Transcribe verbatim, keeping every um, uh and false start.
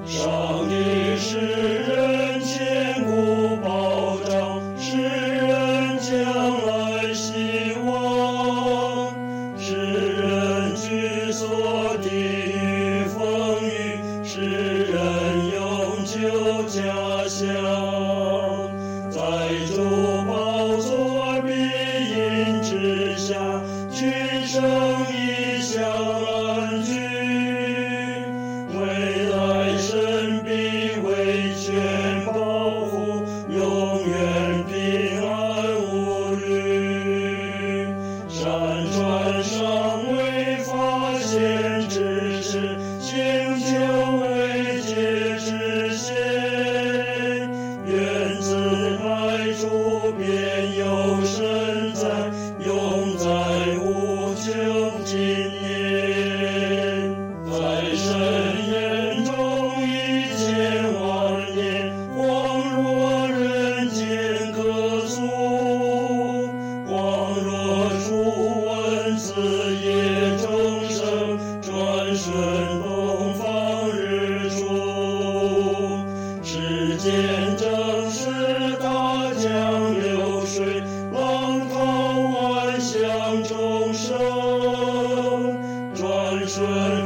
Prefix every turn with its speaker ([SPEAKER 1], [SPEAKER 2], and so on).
[SPEAKER 1] 上帝是人坚固保障，是人将来希望，是人居所抵御风雨，是人永久家乡。在主宝座庇荫之下，群生一乡安居。未来神必为全保护，永远平安无虑。山川尚未发现之时，星球未解之先，原自来处便有神在，永在无穷今年。在神眼中一千万年，光若人间可诉，光若初闻此夜钟声，转瞬东方日出。世间正是大江流水，浪涛万象众生，转瞬